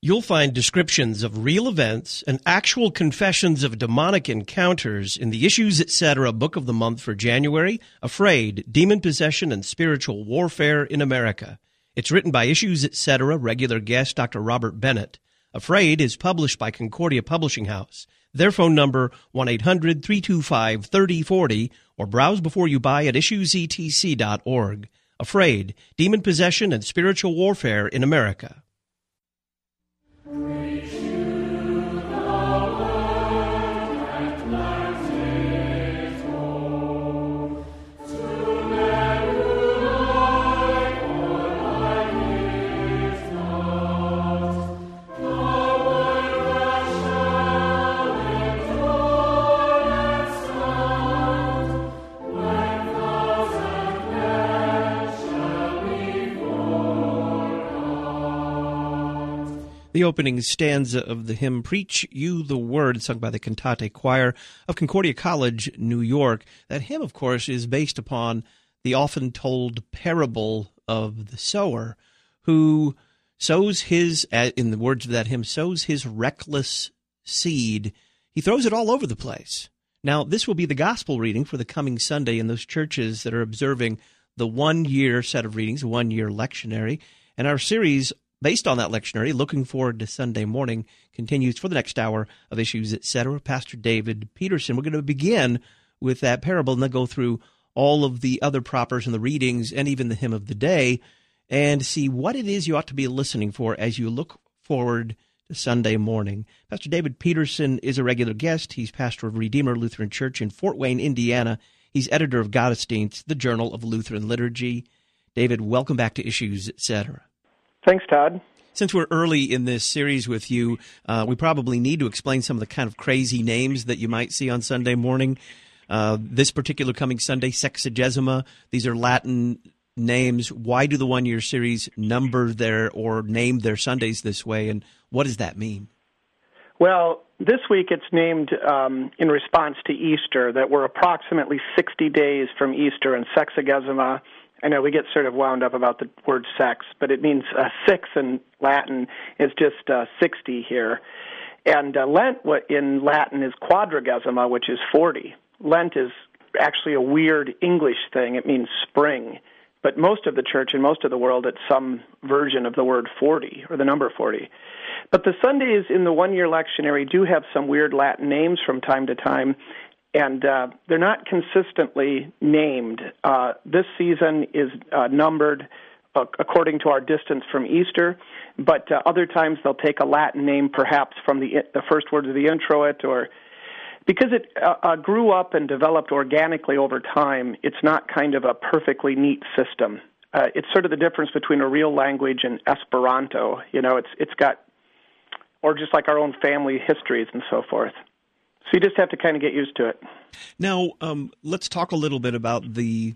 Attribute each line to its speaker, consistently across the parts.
Speaker 1: You'll find descriptions of real events and actual confessions of demonic encounters in the Issues Etc. Book of the Month for January, Afraid, Demon Possession and Spiritual Warfare in America. It's written by Issues Etc. regular guest Dr. Robert Bennett. Afraid is published by Concordia Publishing House. Their phone number, 1-800-325-3040, or browse before you buy at issuesetc.org. Afraid, Demon Possession and Spiritual Warfare in America. The opening stanza of the hymn, Preach You the Word, sung by the Cantate Choir of Concordia College, New York. That hymn, of course, is based upon the often told parable of the sower who sows his, in the words of that hymn, sows his reckless seed. He throws it all over the place. Now, this will be the gospel reading for the coming Sunday in those churches that are observing the one-year set of readings, a one-year lectionary, and our series based on that lectionary, looking forward to Sunday morning, continues for the next hour of Issues Etc. Pastor David Peterson. We're going to begin with that parable and then go through all of the other propers and the readings and even the hymn of the day and see what it is you ought to be listening for as you look forward to Sunday morning. Pastor David Peterson is a regular guest. He's pastor of Redeemer Lutheran Church in Fort Wayne, Indiana. He's editor of Gottesdienst, the Journal of Lutheran Liturgy. David, welcome back to Issues Etc.
Speaker 2: Thanks, Todd.
Speaker 1: Since we're early in this series with you, we probably need to explain some of the kind of crazy names that you might see on Sunday morning. This particular coming Sunday, Sexagesima, these are Latin names. Why do the one-year series number their or name their Sundays this way, and what does that mean?
Speaker 2: Well, this week it's named in response to Easter, that we're approximately 60 days from Easter, and Sexagesima, I know we get sort of wound up about the word sex, but it means six in Latin is just 60 here. And Lent in Latin is quadragesima, which is 40. Lent is actually a weird English thing. It means spring. But most of the church and most of the world, it's some version of the word 40 or the number 40. But the Sundays in the one-year lectionary do have some weird Latin names from time to time, and they're not consistently named. This season is numbered according to our distance from Easter, but other times they'll take a Latin name perhaps from the first words of the introit, or because it grew up and developed organically over time, it's not kind of a perfectly neat system. It's sort of the difference between a real language and Esperanto. You know, it's got, or just like our own family histories and so forth. So you just have to kind of get used to it.
Speaker 1: Now, let's talk a little bit about the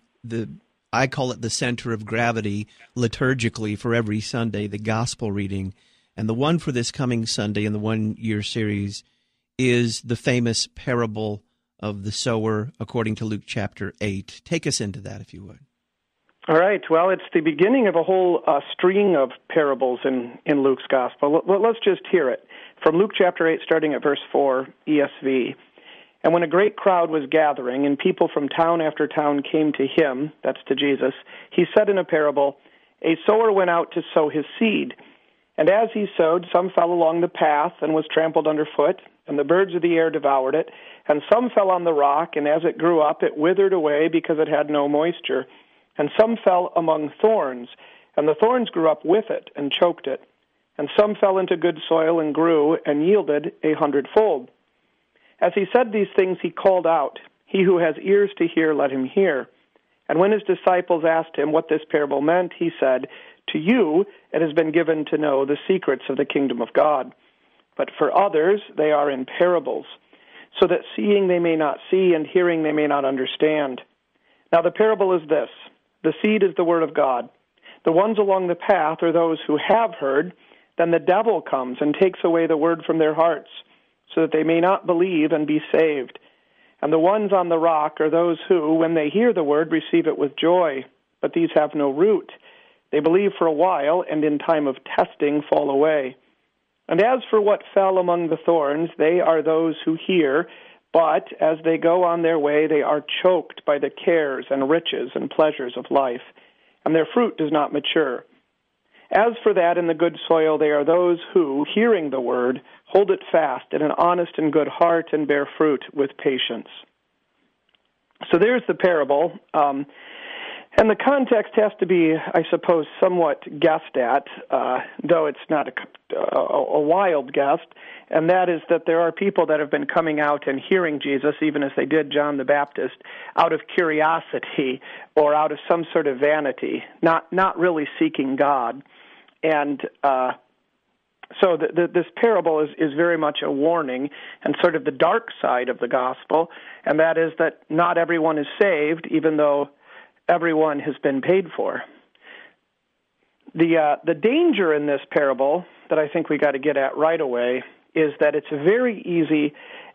Speaker 1: I call it the center of gravity liturgically for every Sunday, the gospel reading. And the one for this coming Sunday in the one-year series is the famous parable of the sower according to Luke chapter 8. Take us into that, if you would.
Speaker 2: All right. Well, it's the beginning of a whole string of parables in Luke's gospel. Let's just hear it. From Luke chapter 8, starting at verse 4, ESV. And when a great crowd was gathering, and people from town after town came to him, that's to Jesus, he said in a parable, a sower went out to sow his seed. And as he sowed, some fell along the path and was trampled underfoot, and the birds of the air devoured it. And some fell on the rock, and as it grew up, it withered away because it had no moisture. And some fell among thorns, and the thorns grew up with it and choked it. And some fell into good soil and grew and yielded 100-fold. As he said these things, he called out, He who has ears to hear, let him hear. And when his disciples asked him what this parable meant, he said, To you it has been given to know the secrets of the kingdom of God. But for others they are in parables, so that seeing they may not see and hearing they may not understand. Now the parable is this. The seed is the word of God. The ones along the path are those who have heard. Then the devil comes and takes away the word from their hearts, so that they may not believe and be saved. And the ones on the rock are those who, when they hear the word, receive it with joy. But these have no root. They believe for a while, and in time of testing fall away. And as for what fell among the thorns, they are those who hear, but as they go on their way, they are choked by the cares and riches and pleasures of life, and their fruit does not mature. As for that in the good soil, they are those who, hearing the word, hold it fast in an honest and good heart and bear fruit with patience. So there's the parable. And the context has to be, I suppose, somewhat guessed at, though it's not a wild guess, and that is that there are people that have been coming out and hearing Jesus, even as they did John the Baptist, out of curiosity or out of some sort of vanity, not really seeking God. And so this parable is very much a warning and sort of the dark side of the gospel, and that is that not everyone is saved, even though everyone has been paid for. The danger in this parable that I think we got to get at right away is that it's very easy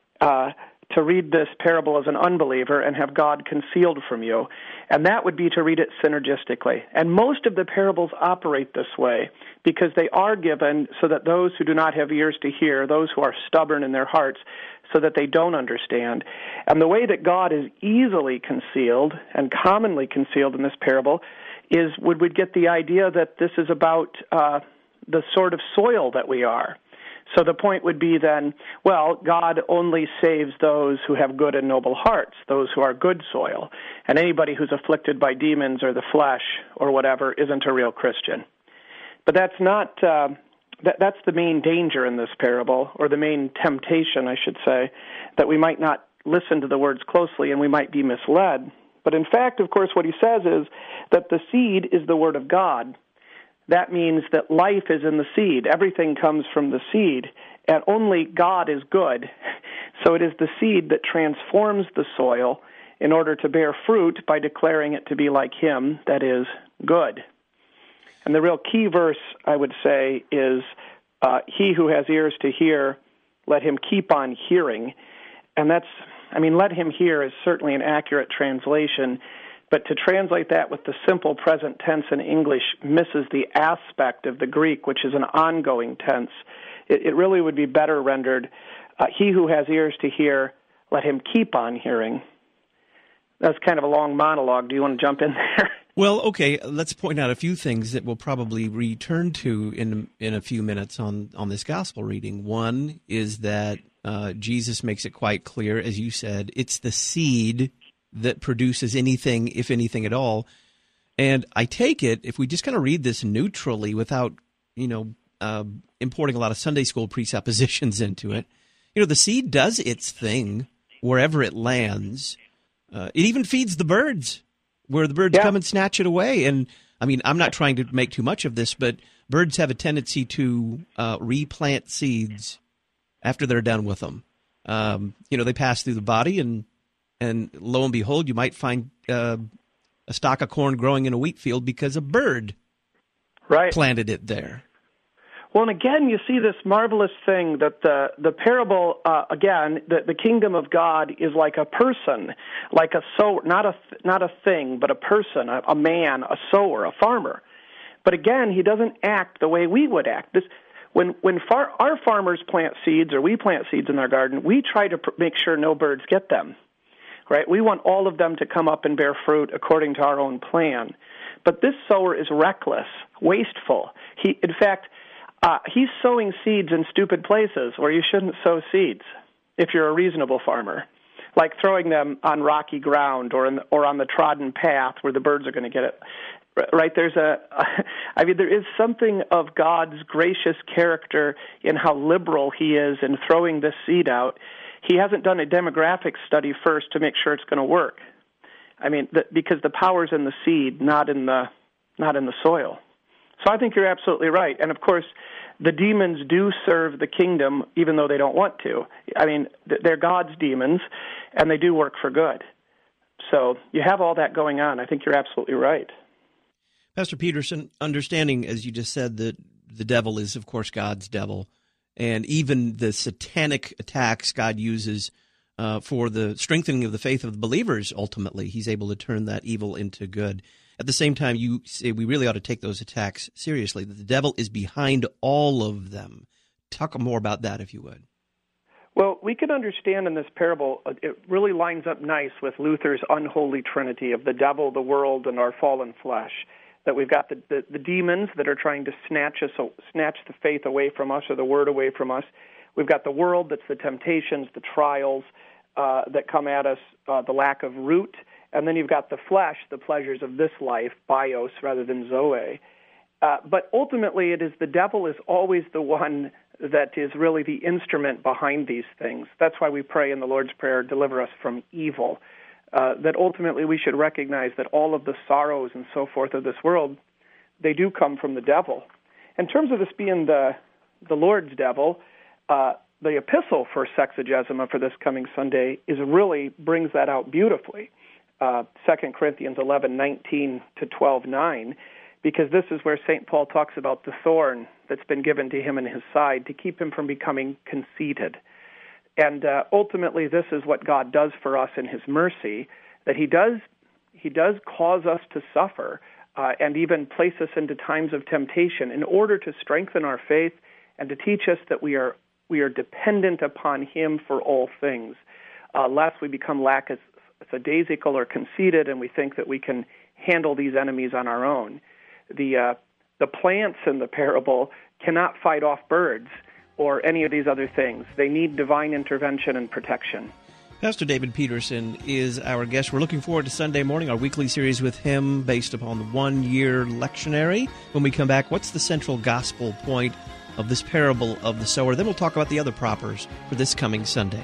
Speaker 2: to read this parable as an unbeliever and have God concealed from you, and that would be to read it synergistically. And most of the parables operate this way because they are given so that those who do not have ears to hear, those who are stubborn in their hearts, so that they don't understand. And the way that God is easily concealed and commonly concealed in this parable is would get the idea that this is about the sort of soil that we are. So the point would be then, well, God only saves those who have good and noble hearts, those who are good soil. And anybody who's afflicted by demons or the flesh or whatever isn't a real Christian. But that's not... That's the main danger in this parable, or the main temptation, I should say, that we might not listen to the words closely and we might be misled. But in fact, of course, what he says is that the seed is the word of God. That means that life is in the seed. Everything comes from the seed, and only God is good. So it is the seed that transforms the soil in order to bear fruit by declaring it to be like him, that is, good. And the real key verse, I would say, is he who has ears to hear, let him keep on hearing. And let him hear is certainly an accurate translation, but to translate that with the simple present tense in English misses the aspect of the Greek, which is an ongoing tense. It really would be better rendered, he who has ears to hear, let him keep on hearing. That's kind of a long monologue. Do you want to jump in there?
Speaker 1: Well, okay, let's point out a few things that we'll probably return to in a few minutes on this gospel reading. One is that Jesus makes it quite clear, as you said, it's the seed that produces anything, if anything at all. And I take it, if we just kind of read this neutrally without, importing a lot of Sunday school presuppositions into it, the seed does its thing wherever it lands. It even feeds the birds, where the birds come and snatch it away. And, I'm not trying to make too much of this, but birds have a tendency to replant seeds after they're done with them. They pass through the body, and lo and behold, you might find a stalk of corn growing in a wheat field because a bird planted it there.
Speaker 2: Well, and again, you see this marvelous thing that the parable, the kingdom of God is like a person, like a sower, not a thing, but a person, a man, a sower, a farmer. But again, he doesn't act the way we would act. When our farmers plant seeds, or we plant seeds in our garden, we try to make sure no birds get them. Right? We want all of them to come up and bear fruit according to our own plan. But this sower is reckless, wasteful. He's sowing seeds in stupid places where you shouldn't sow seeds if you're a reasonable farmer, like throwing them on rocky ground or on the trodden path where the birds are going to get it. Right? There is something of God's gracious character in how liberal he is in throwing this seed out. He hasn't done a demographic study first to make sure it's going to work. Because the power's in the seed, not in the soil. So I think you're absolutely right. And of course, the demons do serve the kingdom, even though they don't want to. They're God's demons, and they do work for good. So you have all that going on. I think you're absolutely right.
Speaker 1: Pastor Peterson, understanding, as you just said, that the devil is, of course, God's devil, and even the satanic attacks God uses for the strengthening of the faith of the believers, ultimately, he's able to turn that evil into good. At the same time, you say we really ought to take those attacks seriously, that the devil is behind all of them Talk more about that, if you would.
Speaker 2: Well, we can understand in this parable, it really lines up nice with Luther's unholy trinity of the devil, the world, and our fallen flesh. That we've got the demons that are trying to snatch the faith away from us or the word away from us. We've got the world, that's the temptations, the trials that come at us, the lack of root. And then you've got the flesh, the pleasures of this life, bios rather than zoe. But ultimately, it is the devil is always the one that is really the instrument behind these things. That's why we pray in the Lord's Prayer, deliver us from evil. That ultimately we should recognize that all of the sorrows and so forth of this world, they do come from the devil. In terms of this being the Lord's devil, the epistle for Sexagesima for this coming Sunday really brings that out beautifully. 2 Corinthians 11:19 to 12:9, because this is where St. Paul talks about the thorn that's been given to him in his side to keep him from becoming conceited. And ultimately, this is what God does for us in his mercy, that he does cause us to suffer and even place us into times of temptation in order to strengthen our faith and to teach us that we are dependent upon him for all things, lest we become lackadaisical or conceited and we think that we can handle these enemies on our own. The plants in the parable cannot fight off birds or any of these other things. They need divine intervention and protection.
Speaker 1: Pastor David Peterson is our guest. We're looking forward to Sunday morning, our weekly series with him based upon the one-year lectionary. When we come back, what's the central gospel point of this parable of the sower? Then we'll talk about the other propers for this coming Sunday.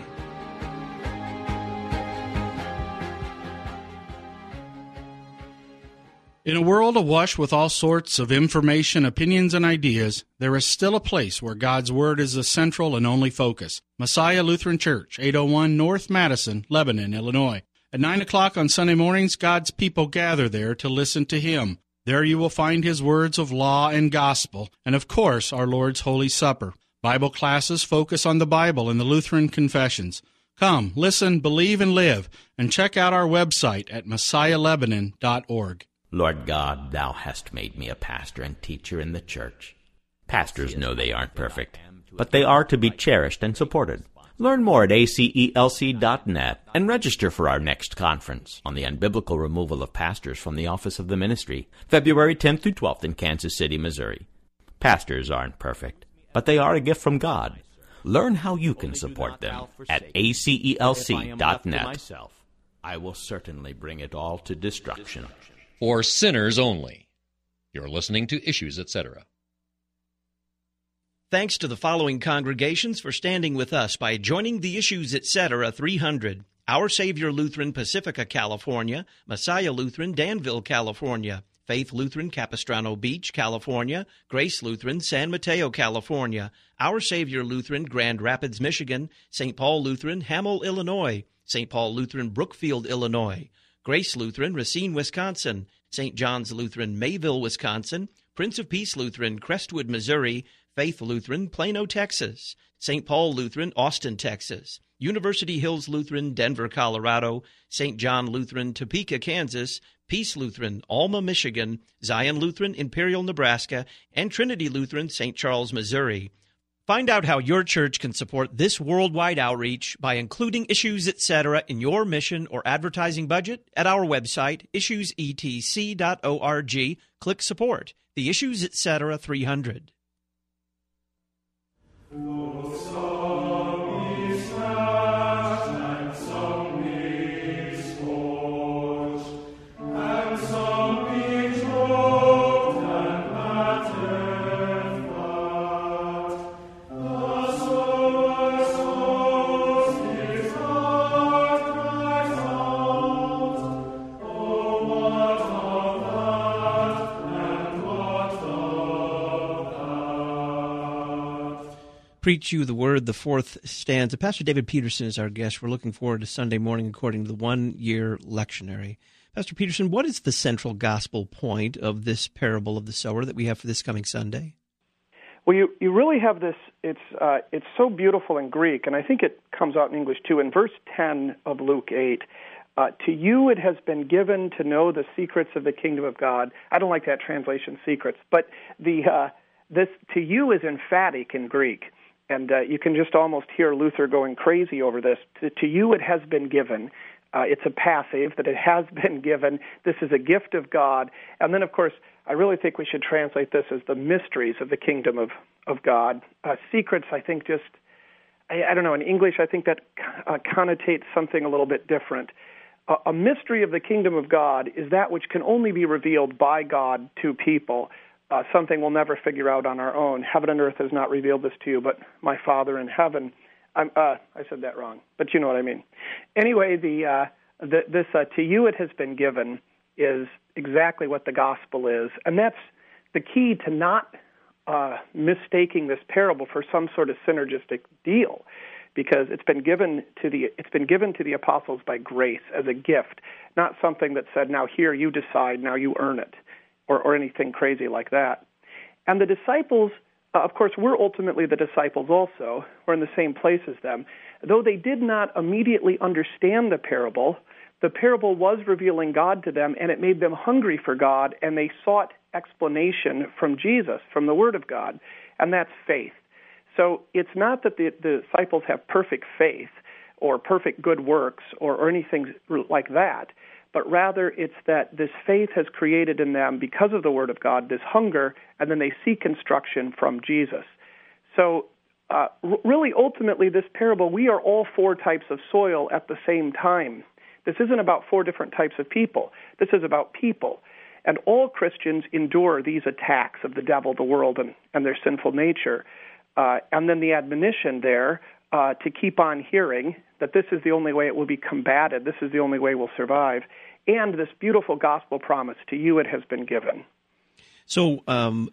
Speaker 3: In a world awash with all sorts of information, opinions, and ideas, there is still a place where God's Word is the central and only focus. Messiah Lutheran Church, 801 North Madison, Lebanon, Illinois. At 9 o'clock on Sunday mornings, God's people gather there to listen to Him. There you will find His words of law and gospel, and of course, our Lord's Holy Supper. Bible classes focus on the Bible and the Lutheran confessions. Come, listen, believe, and live, and check out our website at messiahlebanon.org.
Speaker 4: Lord God, Thou hast made me a pastor and teacher in the church. Pastors know they aren't perfect, but they are to be cherished and supported. Learn more at acelc.net and register for our next conference on the unbiblical removal of pastors from the office of the ministry, February 10th through 12th in Kansas City, Missouri. Pastors aren't perfect, but they are a gift from God. Learn how you can support them at acelc.net. I will certainly bring it all to destruction.
Speaker 5: For sinners only. You're listening to Issues, Etc.
Speaker 1: Thanks to the following congregations for standing with us by joining the Issues, Etc. 300. Our Savior Lutheran, Pacifica, California. Messiah Lutheran, Danville, California. Faith Lutheran, Capistrano Beach, California. Grace Lutheran, San Mateo, California. Our Savior Lutheran, Grand Rapids, Michigan. St. Paul Lutheran, Hamel, Illinois. St. Paul Lutheran, Brookfield, Illinois. Grace Lutheran, Racine, Wisconsin. St. John's Lutheran, Mayville, Wisconsin. Prince of Peace Lutheran, Crestwood, Missouri. Faith Lutheran, Plano, Texas. St. Paul Lutheran, Austin, Texas. University Hills Lutheran, Denver, Colorado. St. John Lutheran, Topeka, Kansas. Peace Lutheran, Alma, Michigan. Zion Lutheran, Imperial, Nebraska. And Trinity Lutheran, St. Charles, Missouri. Find out how your church can support this worldwide outreach by including Issues, Etc. in your mission or advertising budget at our website, issuesetc.org. Click Support. The Issues, Etc. 300. Preach You the Word, the fourth stanza. Pastor David Peterson is our guest. We're looking forward to Sunday morning according to the one-year lectionary. Pastor Peterson, what is the central gospel point of this parable of the sower that we have for this coming Sunday?
Speaker 2: Well, you really have this, it's so beautiful in Greek, and I think it comes out in English too. In verse 10 of Luke 8, to you it has been given to know the secrets of the kingdom of God. I don't like that translation, secrets, but this to you is emphatic in Greek. And you can just almost hear Luther going crazy over this. To you it has been given. It's a passive, that it has been given. This is a gift of God. And then, of course, I really think we should translate this as the mysteries of the kingdom of God. Secrets, I think I don't know, in English I think that connotates something a little bit different. A mystery of the kingdom of God is that which can only be revealed by God to people, something we'll never figure out on our own. Heaven and earth has not revealed this to you, but my Father in heaven. I said that wrong, but you know what I mean. Anyway, this to you it has been given is exactly what the gospel is, and that's the key to not mistaking this parable for some sort of synergistic deal, because it's been given to the apostles by grace as a gift, not something that said, now here you decide, now you earn it, or anything crazy like that. And the disciples, of course, we're ultimately the disciples also. We're in the same place as them. Though they did not immediately understand the parable was revealing God to them, and it made them hungry for God, and they sought explanation from Jesus, from the Word of God, and that's faith. So it's not that the disciples have perfect faith or perfect good works or anything like that, but rather it's that this faith has created in them, because of the Word of God, this hunger, and then they seek instruction from Jesus. So really, ultimately, this parable, we are all four types of soil at the same time. This isn't about four different types of people. This is about people. And all Christians endure these attacks of the devil, the world, and their sinful nature. And then the admonition there to keep on hearing that this is the only way it will be combated, this is the only way we'll survive, and this beautiful gospel promise, to you it has been given.
Speaker 1: So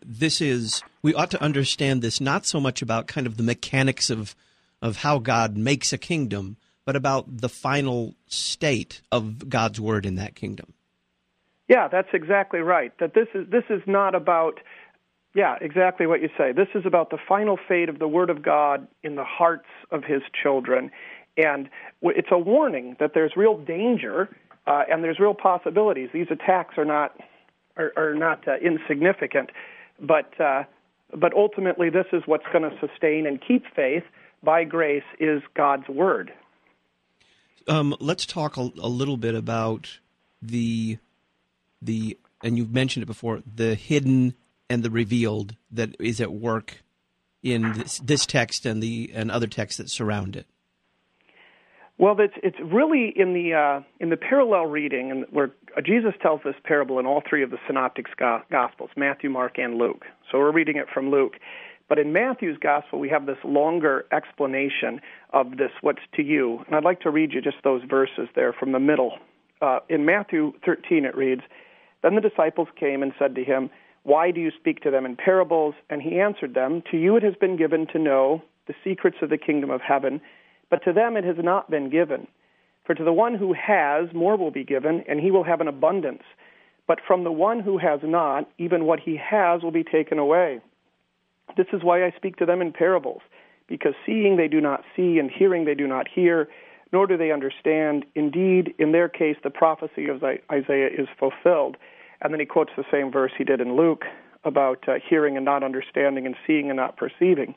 Speaker 1: we ought to understand this not so much about kind of the mechanics of how God makes a kingdom, but about the final state of God's word in that kingdom.
Speaker 2: Yeah, that's exactly right. That this is not about, exactly what you say. This is about the final fate of the Word of God in the hearts of His children. And it's a warning that there's real danger and there's real possibilities. These attacks are not insignificant, but ultimately this is what's going to sustain and keep faith by grace is God's Word.
Speaker 1: Let's talk a little bit about the and you've mentioned it before, the hidden and the revealed that is at work in this text and other texts that surround it.
Speaker 2: Well, it's really in the parallel reading, and where Jesus tells this parable in all three of the synoptic Gospels, Matthew, Mark, and Luke. So we're reading it from Luke. But in Matthew's Gospel, we have this longer explanation of this, what's to you. And I'd like to read you just those verses there from the middle. In Matthew 13, it reads, "Then the disciples came and said to him, 'Why do you speak to them in parables?' And he answered them, 'To you it has been given to know the secrets of the kingdom of heaven, but to them it has not been given. For to the one who has, more will be given, and he will have an abundance. But from the one who has not, even what he has will be taken away. This is why I speak to them in parables, because seeing they do not see, and hearing they do not hear, nor do they understand. Indeed, in their case, the prophecy of Isaiah is fulfilled.'" And then he quotes the same verse he did in Luke about hearing and not understanding and seeing and not perceiving.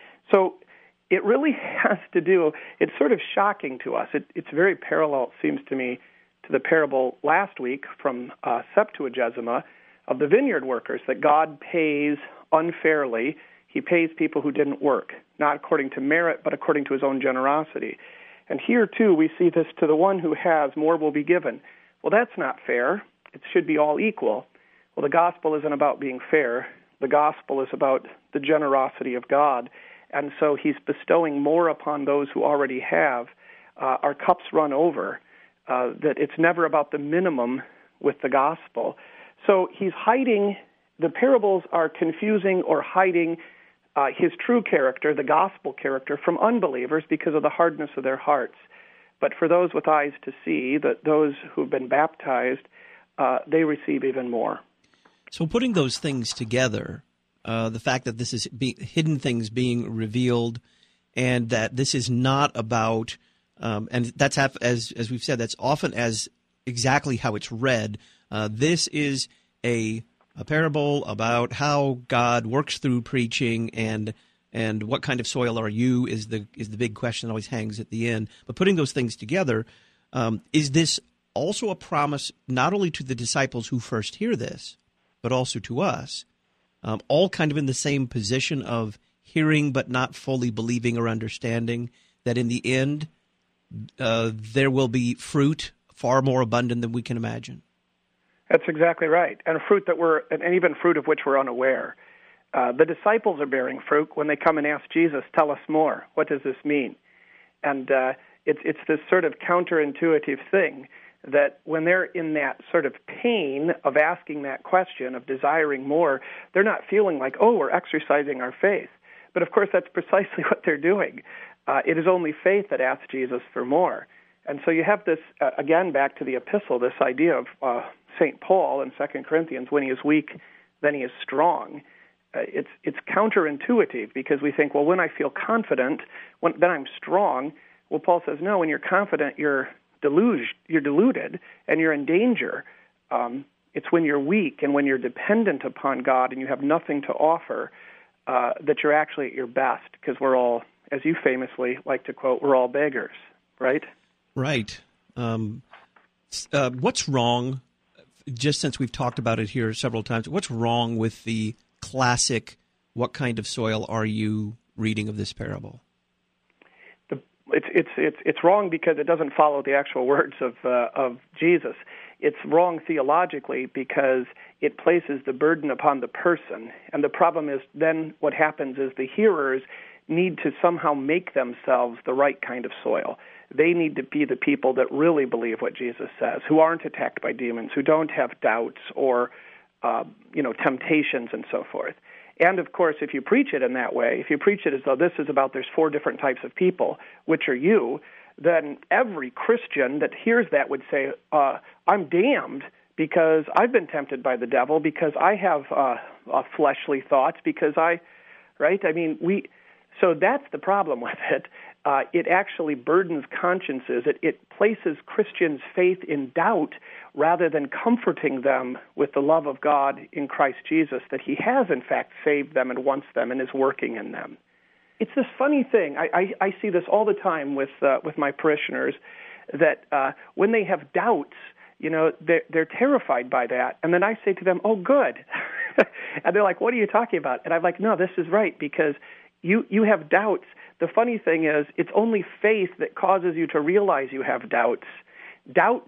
Speaker 2: So it really has to do, it's sort of shocking to us. It's very parallel, it seems to me, to the parable last week from Septuagesima of the vineyard workers, that God pays unfairly. He pays people who didn't work, not according to merit, but according to His own generosity. And here, too, we see this, to the one who has, more will be given. Well, that's not fair. It should be all equal. Well, the gospel isn't about being fair. The gospel is about the generosity of God. And so He's bestowing more upon those who already have. Our cups run over. That it's never about the minimum with the gospel. So He's hiding, the parables are confusing or hiding His true character, the gospel character, from unbelievers because of the hardness of their hearts. But for those with eyes to see, that those who've been baptized, they receive even more.
Speaker 1: So putting those things together, the fact that this is hidden things being revealed, and that this is not about, and that's as we've said, that's often as exactly how it's read. This is a parable about how God works through preaching, and and what kind of soil are you is the big question that always hangs at the end. But putting those things together, is this also a promise not only to the disciples who first hear this, but also to us, all kind of in the same position of hearing but not fully believing or understanding, that in the end there will be fruit far more abundant than we can imagine?
Speaker 2: That's exactly right, and even fruit of which we're unaware. The disciples are bearing fruit when they come and ask Jesus, "Tell us more. What does this mean?" And it's this sort of counterintuitive thing that when they're in that sort of pain of asking that question, of desiring more, they're not feeling like, "Oh, we're exercising our faith." But of course, that's precisely what they're doing. It is only faith that asks Jesus for more. And so you have this, again, back to the epistle, this idea of St. Paul in 2 Corinthians, when he is weak, then he is strong. It's counterintuitive because we think, well, when I feel confident, then I'm strong. Well, Paul says, no, when you're confident, you're deluded, and you're in danger. It's when you're weak and when you're dependent upon God and you have nothing to offer that you're actually at your best, because we're all, as you famously like to quote, we're all beggars, right?
Speaker 1: Right. What's wrong, just since we've talked about it here several times, what's wrong with the classic, what kind of soil are you reading of this parable?
Speaker 2: It's wrong because it doesn't follow the actual words of Jesus. It's wrong theologically because it places the burden upon the person. And the problem is then what happens is the hearers need to somehow make themselves the right kind of soil. They need to be the people that really believe what Jesus says, who aren't attacked by demons, who don't have doubts or temptations and so forth. And, of course, if you preach it in that way, if you preach it as though this is about there's 4 different types of people, which are you, then every Christian that hears that would say, I'm damned because I've been tempted by the devil, because I have fleshly thoughts, because so that's the problem with it. It actually burdens consciences. It places Christians' faith in doubt rather than comforting them with the love of God in Christ Jesus, that he has, in fact, saved them and wants them and is working in them. It's this funny thing. I see this all the time with my parishioners, that when they have doubts, they're terrified by that. And then I say to them, oh, good. And they're like, what are you talking about? And I'm like, no, this is right, because you have doubts. The funny thing is, it's only faith that causes you to realize you have doubts. Doubt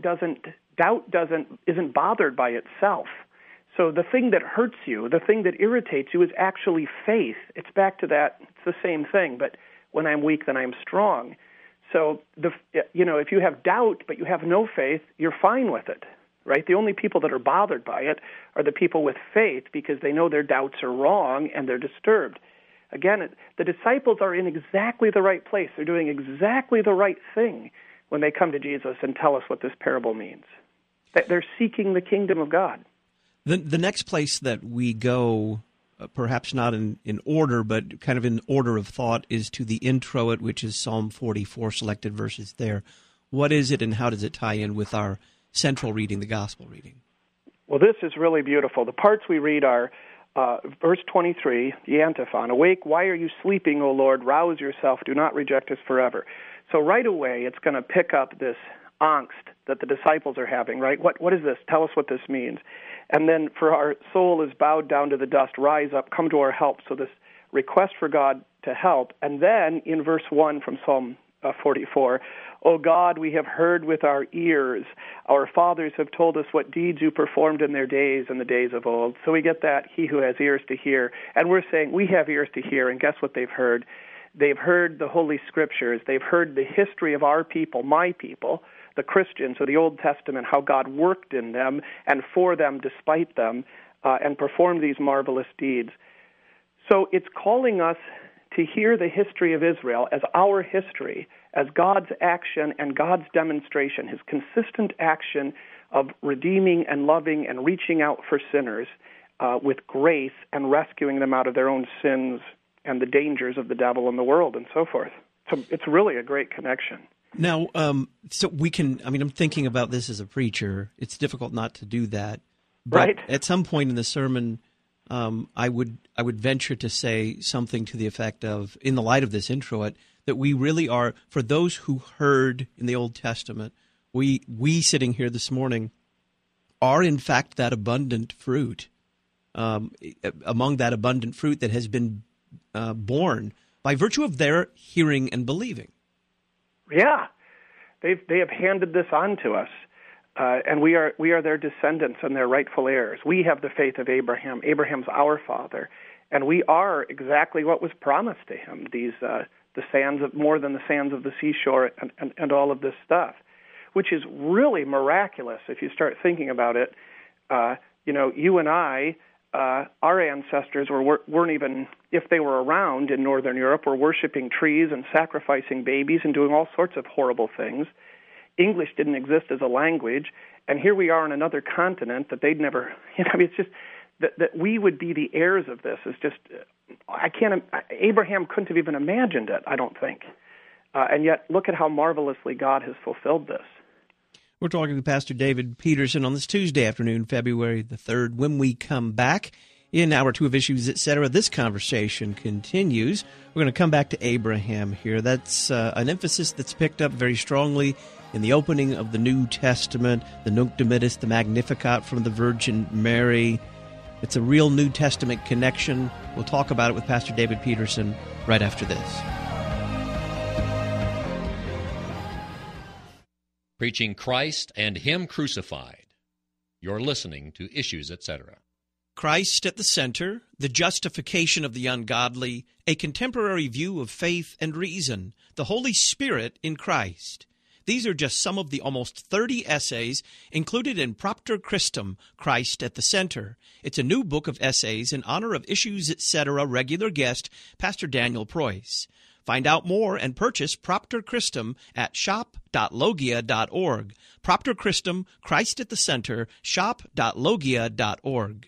Speaker 2: isn't bothered by itself. So the thing that hurts you, the thing that irritates you, is actually faith. It's back to that. It's the same thing. But when I'm weak, then I'm strong. So if you have doubt but you have no faith, you're fine with it, right? The only people that are bothered by it are the people with faith, because they know their doubts are wrong and they're disturbed. Again, the disciples are in exactly the right place. They're doing exactly the right thing when they come to Jesus and tell us what this parable means. They're seeking the kingdom of God.
Speaker 1: The next place that we go, perhaps not in order, but kind of in order of thought, is to the introit, which is Psalm 44, selected verses there. What is it and how does it tie in with our central reading, the gospel reading?
Speaker 2: Well, this is really beautiful. The parts we read are verse 23, the antiphon, awake, why are you sleeping, O Lord? Rouse yourself, do not reject us forever. So right away, it's going to pick up this angst that the disciples are having, right? What is this? Tell us what this means. And then, for our soul is bowed down to the dust, rise up, come to our help. So this request for God to help. And then in verse 1 from Psalm 44, O God, we have heard with our ears. Our fathers have told us what deeds you performed in their days and the days of old. So we get that, he who has ears to hear. And we're saying we have ears to hear, and guess what they've heard? They've heard the Holy Scriptures. They've heard the history of our people, my people, the Christians, or the Old Testament, how God worked in them and for them despite them and performed these marvelous deeds. So it's calling us to hear the history of Israel as our history, as God's action and God's demonstration, his consistent action of redeeming and loving and reaching out for sinners with grace and rescuing them out of their own sins and the dangers of the devil and the world and so forth. So it's really a great connection.
Speaker 1: Now, so we can, I'm thinking about this as a preacher. It's difficult not to do that. But
Speaker 2: right.
Speaker 1: At some point in the sermon, I would venture to say something to the effect of, in the light of this introit, that we really are, for those who heard in the Old Testament, we sitting here this morning are in fact that abundant fruit, among that abundant fruit that has been born by virtue of their hearing and believing.
Speaker 2: Yeah, they have handed this on to us, and we are their descendants and their rightful heirs. We have the faith of Abraham. Abraham's our father, and we are exactly what was promised to him. These the sands of more than the sands of the seashore, and all of this stuff, which is really miraculous if you start thinking about it. You and I. Our ancestors weren't even, if they were around in Northern Europe, were worshiping trees and sacrificing babies and doing all sorts of horrible things. English didn't exist as a language, and here we are on another continent that they'd never, it's just that we would be the heirs of this is just, Abraham couldn't have even imagined it, I don't think. And yet, look at how marvelously God has fulfilled this.
Speaker 1: We're talking with Pastor David Peterson on this Tuesday afternoon, February the 3rd. When we come back in Hour 2 of Issues, Etc., this conversation continues. We're going to come back to Abraham here. That's an emphasis that's picked up very strongly in the opening of the New Testament, the Nunc Dimittis, the Magnificat from the Virgin Mary. It's a real New Testament connection. We'll talk about it with Pastor David Peterson right after this.
Speaker 5: Preaching Christ and Him crucified. You're listening to Issues, Etc.
Speaker 1: Christ at the center, the justification of the ungodly, a contemporary view of faith and reason, the Holy Spirit in Christ. These are just some of the almost 30 essays included in Propter Christum, Christ at the Center. It's a new book of essays in honor of Issues, Etc. regular guest, Pastor Daniel Preuss. Find out more and purchase Propter Christum at shop.logia.org. Propter Christum, Christ at the Center, shop.logia.org.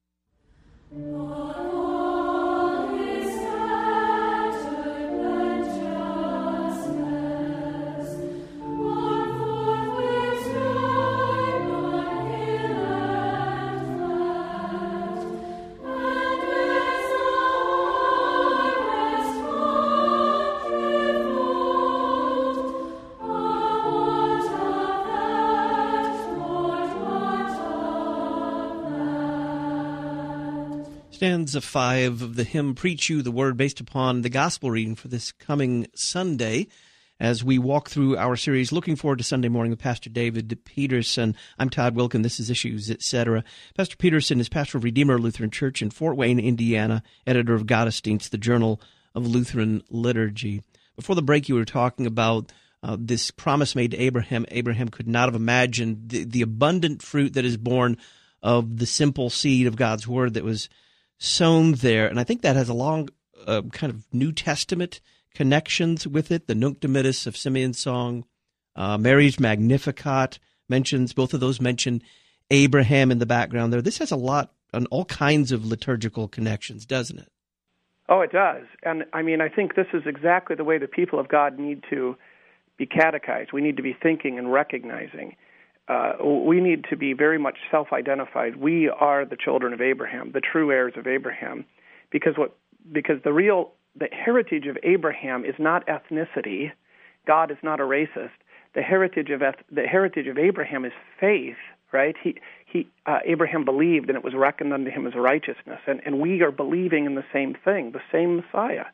Speaker 1: Stanza 5 of the hymn Preach You the Word, based upon the gospel reading for this coming Sunday. As we walk through our series, looking forward to Sunday morning with Pastor David Peterson. I'm Todd Wilkin. This is Issues, Etc. Pastor Peterson is pastor of Redeemer Lutheran Church in Fort Wayne, Indiana, editor of Gottesdienst, the Journal of Lutheran Liturgy. Before the break, you were talking about this promise made to Abraham. Abraham could not have imagined the abundant fruit that is born of the simple seed of God's Word that was sown there. And I think that has a long kind of New Testament connections with it. The Nunc Dimittis of Simeon's song, Mary's Magnificat both of those mention Abraham in the background there. This has a lot on all kinds of liturgical connections, doesn't it?
Speaker 2: Oh, it does. And I think this is exactly the way the people of God need to be catechized. We need to be thinking and recognizing. We need to be very much self-identified. We are the children of Abraham, the true heirs of Abraham, because the heritage of Abraham is not ethnicity. God is not a racist. The heritage of Abraham is faith, right? Abraham believed, and it was reckoned unto him as righteousness, and we are believing in the same thing, the same Messiah.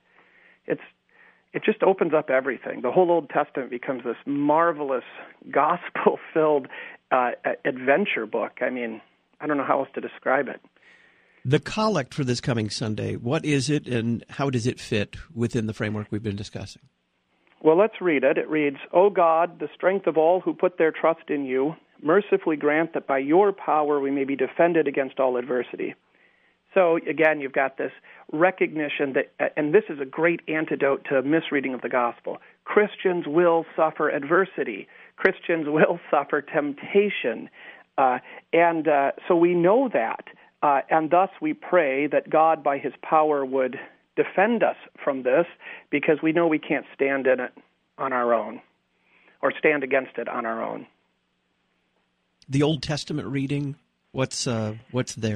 Speaker 2: It just opens up everything. The whole Old Testament becomes this marvelous, gospel-filled adventure book. I don't know how else to describe it.
Speaker 1: The collect for this coming Sunday, what is it and how does it fit within the framework we've been discussing?
Speaker 2: Well, let's read it. It reads, O God, the strength of all who put their trust in you, mercifully grant that by your power we may be defended against all adversity. So, again, you've got this recognition that, and this is a great antidote to misreading of the gospel, Christians will suffer adversity. Christians will suffer temptation. So we know that, and thus we pray that God, by his power, would defend us from this, because we know we can't stand in it on our own, or stand against it on our own.
Speaker 1: The Old Testament reading, what's there?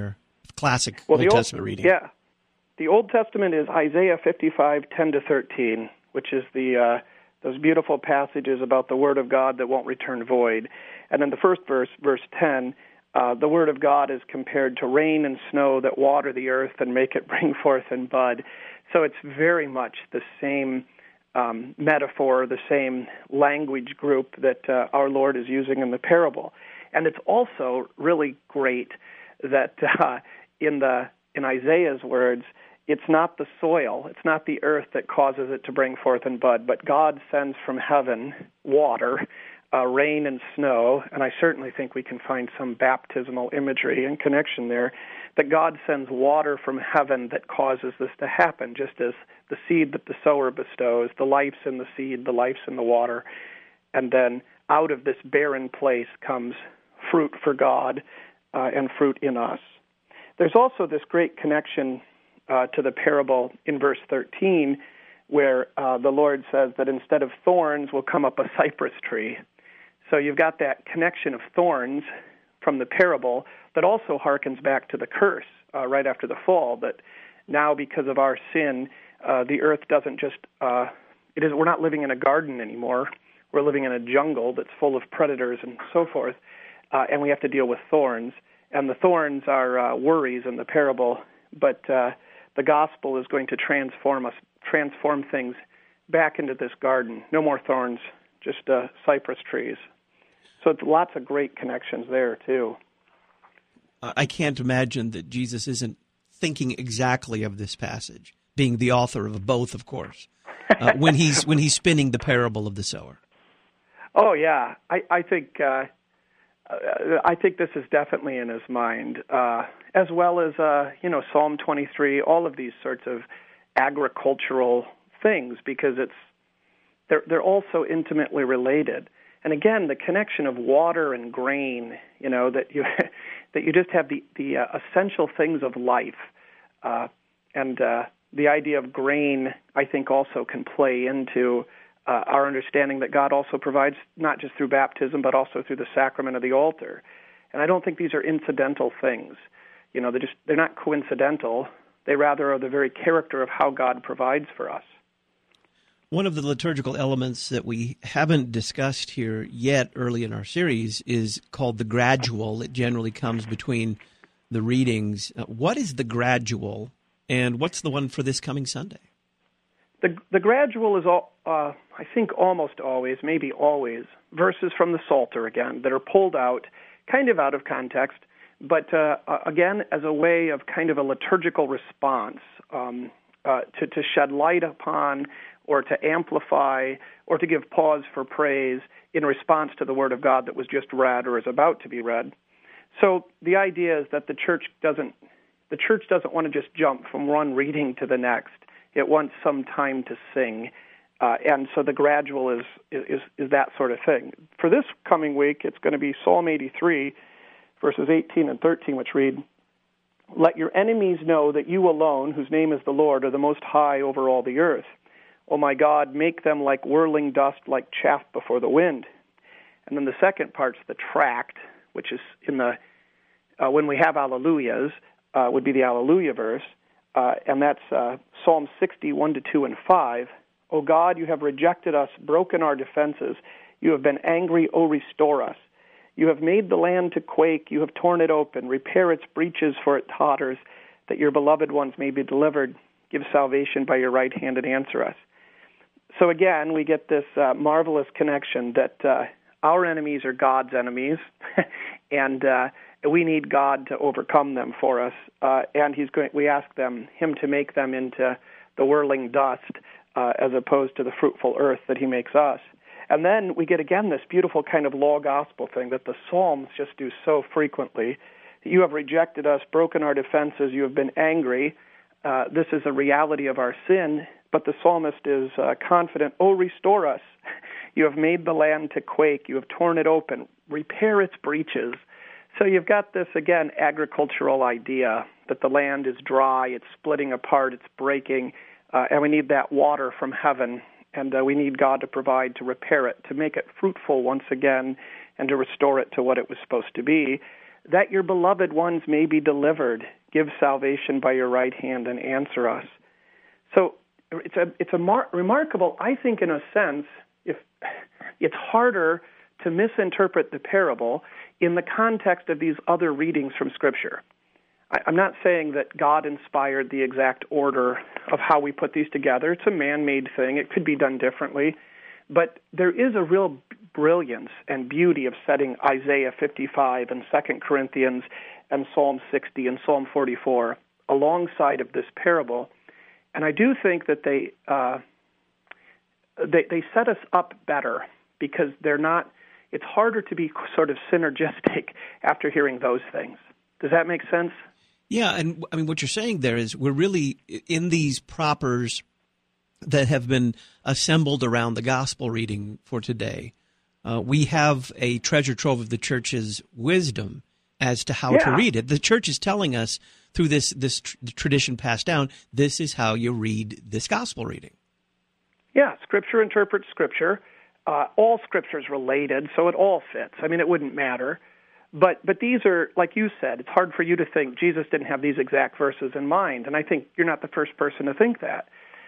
Speaker 1: classic
Speaker 2: Well,
Speaker 1: Old Testament reading.
Speaker 2: Yeah. The Old Testament is Isaiah 55:10-13, which is those beautiful passages about the Word of God that won't return void. And then the first verse, verse 10, the Word of God is compared to rain and snow that water the earth and make it bring forth and bud. So it's very much the same metaphor, the same language group that our Lord is using in the parable. And it's also really great that in Isaiah's words, it's not the soil, it's not the earth that causes it to bring forth and bud, but God sends from heaven water, rain and snow, and I certainly think we can find some baptismal imagery and connection there, that God sends water from heaven that causes this to happen, just as the seed that the sower bestows, the life's in the seed, the life's in the water, and then out of this barren place comes fruit for God and fruit in us. There's also this great connection to the parable in verse 13, where the Lord says that instead of thorns will come up a cypress tree. So you've got that connection of thorns from the parable that also harkens back to the curse right after the fall, that now because of our sin, the earth doesn't just, we're not living in a garden anymore. We're living in a jungle that's full of predators and so forth, and we have to deal with thorns. And the thorns are worries in the parable, but the gospel is going to transform things back into this garden. No more thorns, just cypress trees. So it's lots of great connections there, too.
Speaker 1: I can't imagine that Jesus isn't thinking exactly of this passage, being the author of both, of course, when he's spinning the parable of the sower.
Speaker 2: Oh, yeah. I think this is definitely in his mind, as well as Psalm 23, all of these sorts of agricultural things, because they're all so intimately related. And again, the connection of water and grain, that you just have the essential things of life, and the idea of grain, I think, also can play into our understanding that God also provides not just through baptism, but also through the sacrament of the altar. And I don't think these are incidental things. They're not coincidental. They rather are the very character of how God provides for us.
Speaker 1: One of the liturgical elements that we haven't discussed here yet early in our series is called the gradual. It generally comes between the readings. What is the gradual, and what's the one for this coming Sunday?
Speaker 2: The gradual is, I think, almost always, maybe always, verses from the Psalter again that are pulled out, kind of out of context, but again as a way of kind of a liturgical response to shed light upon or to amplify or to give pause for praise in response to the Word of God that was just read or is about to be read. So the idea is that the church doesn't want to just jump from one reading to the next. It wants some time to sing, and so the gradual is that sort of thing. For this coming week, it's going to be Psalm 83, verses 18 and 13, which read, "Let your enemies know that you alone, whose name is the Lord, are the Most High over all the earth. O my God, make them like whirling dust, like chaff before the wind." And then the second part's the tract, which is in the when we have Alleluias, would be the Alleluia verse. And that's Psalm 60, 1-2 and 5. "O God, you have rejected us, broken our defenses. You have been angry, O restore us. You have made the land to quake. You have torn it open. Repair its breaches, for it totters, that your beloved ones may be delivered. Give salvation by your right hand and answer us." So again, we get this marvelous connection that our enemies are God's enemies, and we need God to overcome them for us. And we ask Him to make them into the whirling dust, as opposed to the fruitful earth that He makes us. And then we get again this beautiful kind of law gospel thing that the Psalms just do so frequently. You have rejected us, broken our defenses, you have been angry. This is a reality of our sin, but the psalmist is confident, "Oh, restore us. You have made the land to quake. You have torn it open. Repair its breaches." So you've got this, again, agricultural idea that the land is dry, it's splitting apart, it's breaking, and we need that water from heaven, and we need God to provide to repair it, to make it fruitful once again, and to restore it to what it was supposed to be, that your beloved ones may be delivered. give salvation by your right hand, and answer us. So it's a remarkable, I think, in a sense, if it's harder to misinterpret the parable in the context of these other readings from Scripture. I'm not saying that God inspired the exact order of how we put these together. It's a man-made thing. It could be done differently. But there is a real brilliance and beauty of setting Isaiah 55 and 2 Corinthians and Psalm 60 and Psalm 44 alongside of this parable. And I do think that they set us up better because they're not. It's harder to be sort of synergistic after hearing those things. Does that make sense?
Speaker 1: Yeah, and I mean, what you're saying there is we're really in these propers that have been assembled around the gospel reading for today. We have a treasure trove of the church's wisdom as to how to read it. The church is telling us through this tradition passed down, this is how you read this gospel reading. Yeah, Scripture interprets Scripture. All Scripture is related, so it all fits. I mean, it wouldn't matter. But these are, like you said, it's hard for you to think Jesus didn't have these exact verses in mind, and I think you're not the first person to think that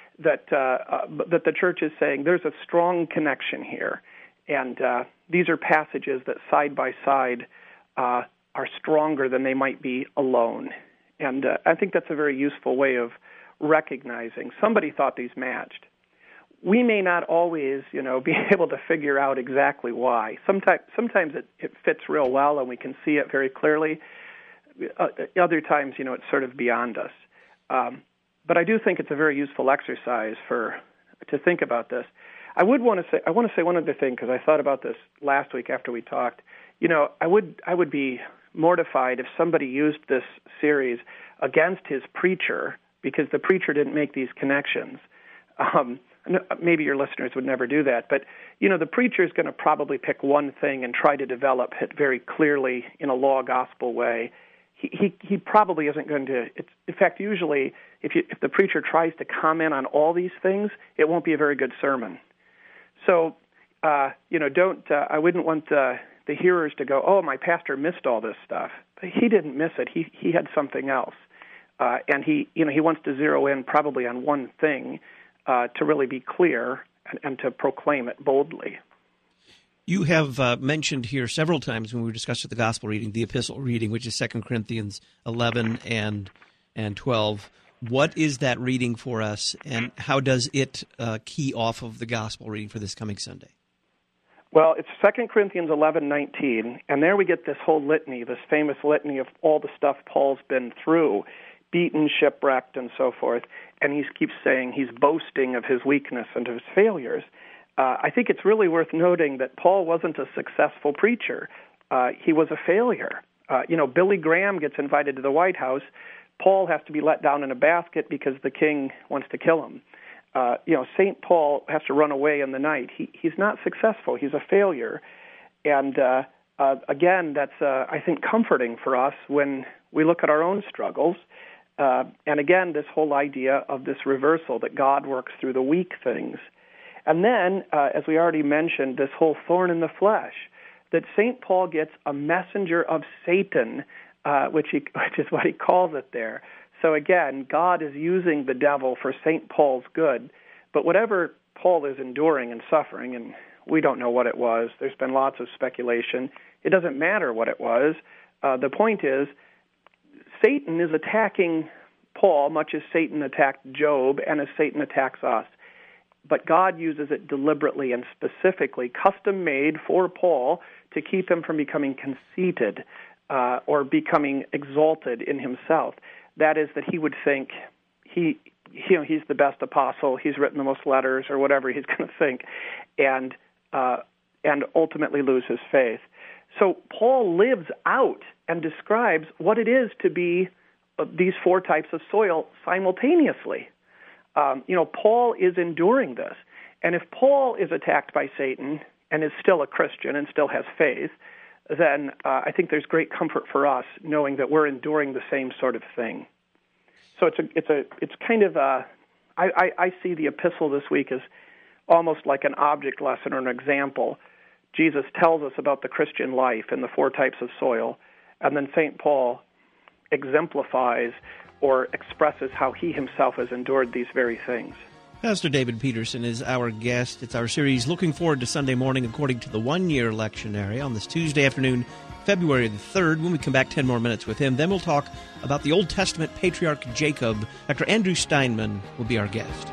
Speaker 1: the church is saying there's a strong connection here, and these are passages that side by side are stronger than they might be alone. And I think that's a very useful way of recognizing. Somebody thought these matched. We may not always, be able to figure out exactly why. Sometimes it fits real well and we can see it very clearly. Other times, it's sort of beyond us. But I do think it's a very useful exercise to think about this. I want to say one other thing because I thought about this last week after we talked. I would be mortified if somebody used this series against his preacher because the preacher didn't make these connections. Maybe your listeners would never do that, but the preacher is going to probably pick one thing and try to develop it very clearly in a law gospel way. He probably isn't going to. In fact, usually, if the preacher tries to comment on all these things, it won't be a very good sermon. So, don't. I wouldn't want the hearers to go, "Oh, my pastor missed all this stuff." But he didn't miss it. He had something else, and he wants to zero in probably on one thing. To really be clear and to proclaim it boldly. You have mentioned here several times when we discussed the gospel reading, the epistle reading, which is 2 Corinthians 11 and 12. What is that reading for us, and how does it key off of the gospel reading for this coming Sunday? Well, it's 2 Corinthians 11:19, and there we get this whole litany, this famous litany of all the stuff Paul's been through, beaten, shipwrecked, and so forth. And he keeps saying he's boasting of his weakness and of his failures. I think it's really worth noting that Paul wasn't a successful preacher. He was a failure. Billy Graham gets invited to the White House. Paul has to be let down in a basket because the king wants to kill him. St. Paul has to run away in the night. He's not successful. He's a failure. And again, that's, I think, comforting for us when we look at our own struggles. And again, this whole idea of this reversal, that God works through the weak things. And then, as we already mentioned, this whole thorn in the flesh, that St. Paul gets a messenger of Satan, which is what he calls it there. So again, God is using the devil for St. Paul's good. But whatever Paul is enduring and suffering, and we don't know what it was, there's been lots of speculation. It doesn't matter what it was. The point is, Satan is attacking Paul much as Satan attacked Job and as Satan attacks us. But God uses it deliberately and specifically, custom-made for Paul to keep him from becoming conceited or becoming exalted in himself. That is, that he would think he's the best apostle, he's written the most letters, or whatever he's going to think, and ultimately lose his faith. So Paul lives out and describes what it is to be these four types of soil simultaneously. Paul is enduring this. And if Paul is attacked by Satan and is still a Christian and still has faith, then I think there's great comfort for us knowing that we're enduring the same sort of thing. So it's kind of I see the epistle this week as almost like an object lesson or an example. Jesus tells us about the Christian life and the four types of soil, and then St. Paul
Speaker 2: exemplifies or expresses how he himself has endured these very things.
Speaker 1: Pastor David Peterson is our guest. It's our series Looking Forward to Sunday Morning according to the one-year lectionary on this Tuesday afternoon, February the 3rd. When we come back, 10 more minutes with him. Then we'll talk about the Old Testament patriarch Jacob. Dr. Andrew Steinman will be our guest.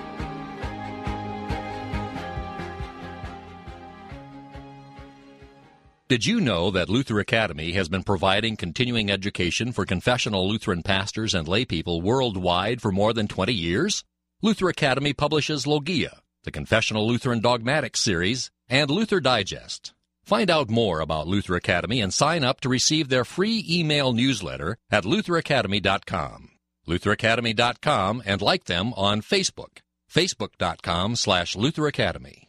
Speaker 5: Did you know that Luther Academy has been providing continuing education for confessional Lutheran pastors and laypeople worldwide for more than 20 years? Luther Academy publishes Logia, the Confessional Lutheran Dogmatics series, and Luther Digest. Find out more about Luther Academy and sign up to receive their free email newsletter at lutheracademy.com. lutheracademy.com, and like them on Facebook, facebook.com/Luther Academy.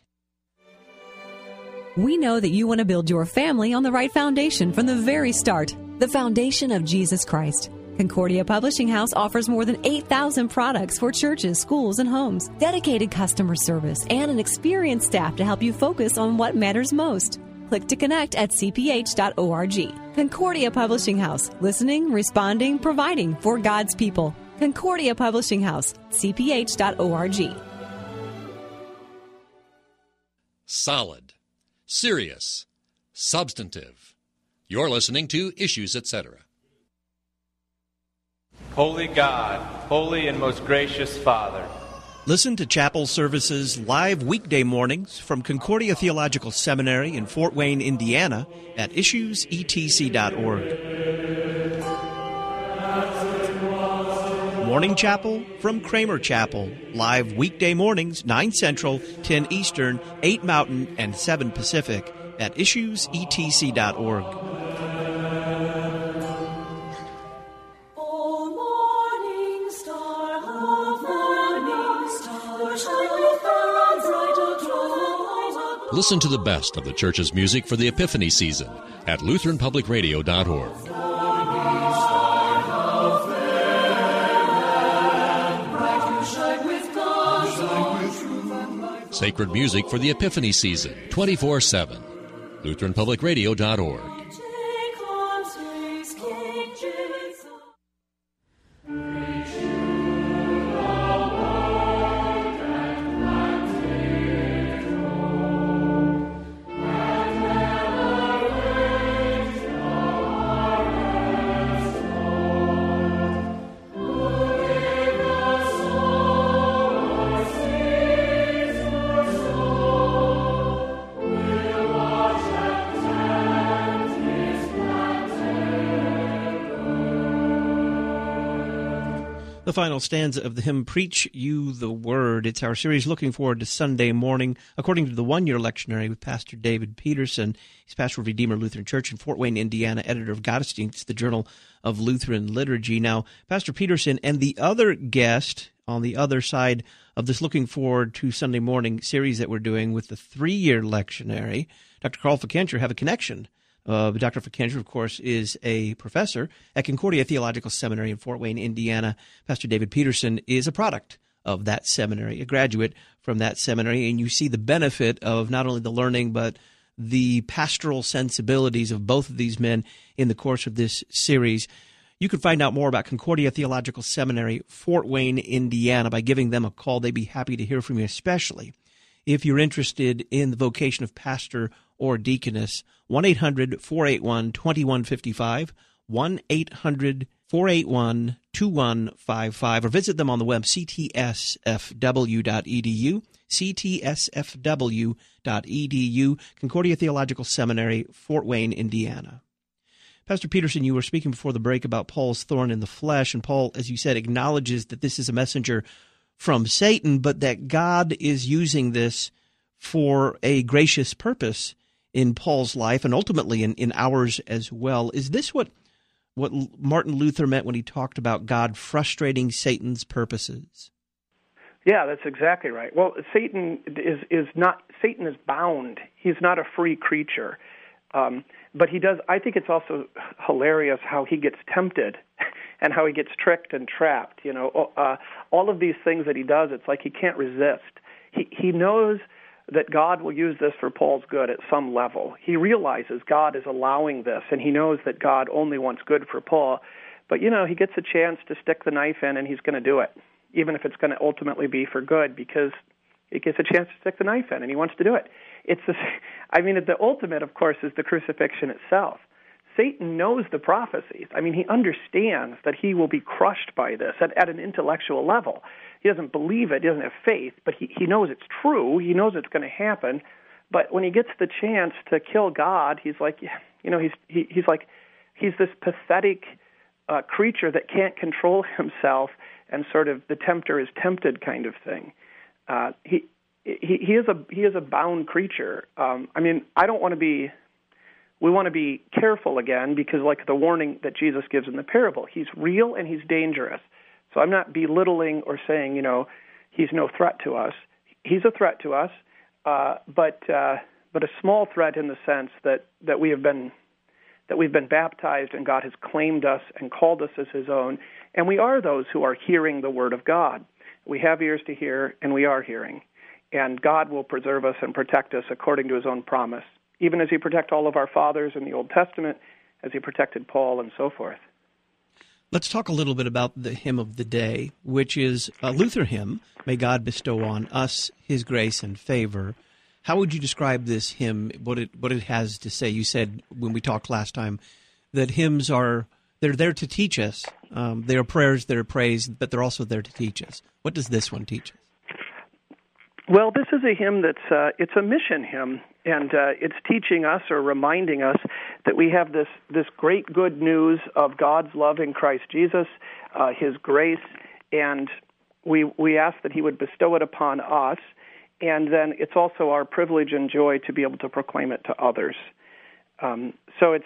Speaker 6: We know that you want to build your family on the right foundation from the very start, the foundation of Jesus Christ. Concordia Publishing House offers more than 8,000 products for churches, schools, and homes, dedicated customer service, and an experienced staff to help you focus on what matters most. Click to connect at cph.org. Concordia Publishing House, listening, responding, providing for God's people. Concordia Publishing House, cph.org.
Speaker 5: Solid, serious, substantive. You're listening to Issues, Etc.
Speaker 7: Holy God, holy and most gracious Father.
Speaker 1: Listen to chapel services live weekday mornings from Concordia Theological Seminary in Fort Wayne, Indiana at issuesetc.org. Morning Chapel from Kramer Chapel, live weekday mornings, 9 Central, 10 Eastern, 8 Mountain, and 7 Pacific at issuesetc.org.
Speaker 5: Listen to the best of the church's music for the Epiphany season at LutheranPublicRadio.org. Sacred music for the Epiphany season, 24/7. LutheranPublicRadio.org.
Speaker 1: The final stanza of the hymn, Preach You the Word. It's our series Looking Forward to Sunday Morning, according to the one-year lectionary with Pastor David Peterson. He's pastor of Redeemer Lutheran Church in Fort Wayne, Indiana, editor of Gottesdienst, the Journal of Lutheran Liturgy. Now, Pastor Peterson and the other guest on the other side of this Looking Forward to Sunday Morning series that we're doing with the 3-year lectionary, Dr. Carl Fickenscher, have a connection. Dr. Fickenscher, of course, is a professor at Concordia Theological Seminary in Fort Wayne, Indiana. Pastor David Peterson is a product of that seminary, a graduate from that seminary, and you see the benefit of not only the learning but the pastoral sensibilities of both of these men in the course of this series. You can find out more about Concordia Theological Seminary, Fort Wayne, Indiana, by giving them a call. They'd be happy to hear from you, especially if you're interested in the vocation of pastor or deaconess. 1-800-481-2155, 1-800-481-2155, or visit them on the web, ctsfw.edu, ctsfw.edu, Concordia Theological Seminary, Fort Wayne, Indiana. Pastor Peterson, you were speaking before the break about Paul's thorn in the flesh, and Paul, as you said, acknowledges that this is a messenger from Satan, but that God is using this for a gracious purpose in Paul's life and ultimately in ours as well. Is this what Martin Luther meant when he talked about God frustrating Satan's purposes?
Speaker 2: Yeah, that's exactly right. Well, Satan is bound. He's not a free creature. But he does. I think it's also hilarious how he gets tempted and how he gets tricked and trapped. You know, all of these things that he does, it's like he can't resist. He knows that God will use this for Paul's good at some level. He realizes God is allowing this, and he knows that God only wants good for Paul, But, he gets a chance to stick the knife in, and he's going to do it, even if it's going to ultimately be for good, because he gets a chance to stick the knife in, and he wants to do it. The ultimate, of course, is the crucifixion itself. Satan knows the prophecies. He understands that he will be crushed by this at an intellectual level. He doesn't believe it. He doesn't have faith, but he knows it's true. He knows it's going to happen. But when he gets the chance to kill God, he's like, he's this pathetic creature that can't control himself, and sort of the tempter is tempted kind of thing. He is a bound creature. I don't want to be. We want to be careful again, because like the warning that Jesus gives in the parable, he's real and he's dangerous. So I'm not belittling or saying, he's no threat to us. He's a threat to us, but a small threat in the sense that we've been baptized and God has claimed us and called us as his own, and we are those who are hearing the word of God. We have ears to hear, and we are hearing, and God will preserve us and protect us according to his own promise, even as he protected all of our fathers in the Old Testament, as he protected Paul and so forth.
Speaker 1: Let's talk a little bit about the hymn of the day, which is a Luther hymn, May God Bestow on Us His Grace and Favor. How would you describe this hymn, what it has to say? You said when we talked last time that hymns they're there to teach us. They are prayers, they're praise, but they're also there to teach us. What does this one teach us?
Speaker 2: Well, this is a hymn it's a mission hymn, and it's teaching us or reminding us that we have this great good news of God's love in Christ Jesus, his grace, and we ask that he would bestow it upon us, and then it's also our privilege and joy to be able to proclaim it to others. So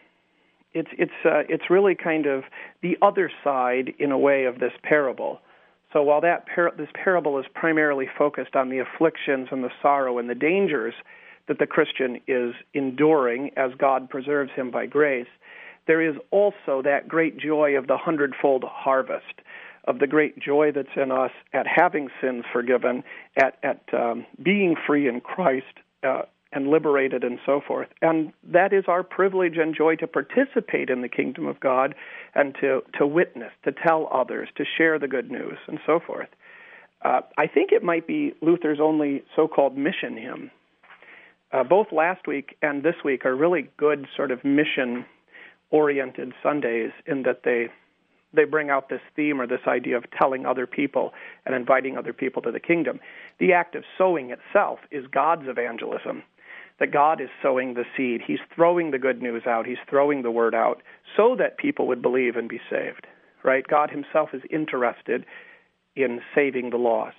Speaker 2: it's really kind of the other side, in a way, of this parable. So while this parable is primarily focused on the afflictions and the sorrow and the dangers that the Christian is enduring as God preserves him by grace, there is also that great joy of the hundredfold harvest, of the great joy that's in us at having sins forgiven, at being free in Christ and liberated and so forth. And that is our privilege and joy to participate in the kingdom of God and to witness, to tell others, to share the good news and so forth. I think it might be Luther's only so-called mission hymn. Both last week and this week are really good sort of mission-oriented Sundays in that they bring out this theme or this idea of telling other people and inviting other people to the kingdom. The act of sowing itself is God's evangelism, that God is sowing the seed. He's throwing the good news out. He's throwing the word out so that people would believe and be saved, right? God himself is interested in saving the lost.